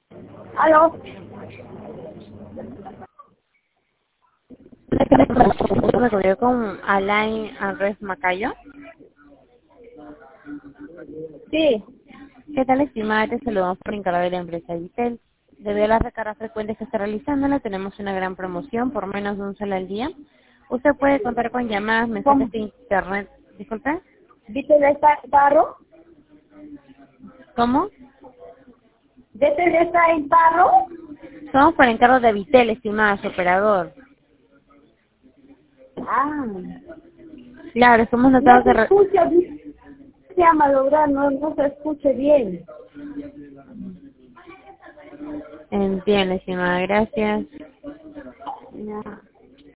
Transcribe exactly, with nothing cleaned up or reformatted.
¿Aló? Me comunico con Alain Andrés Macayo. Sí. ¿Qué tal, estimada? Te saludamos por encargo de la empresa Vitel. Debido a las recargas frecuentes que está realizando, le tenemos una gran promoción por menos de un sol al día. Usted puede contar con llamadas, ¿Cómo? mensajes de internet. Disculpe. ¿Viste de esta carro? ¿Cómo? ¿Viste de esta en carro? Somos por encargo de Vitel, estimada, su operador. Ah. Claro, somos No notados se que... re- escucha, se ha malogrado, no, no se escuche bien. Entiendo, estimada, gracias. Ya.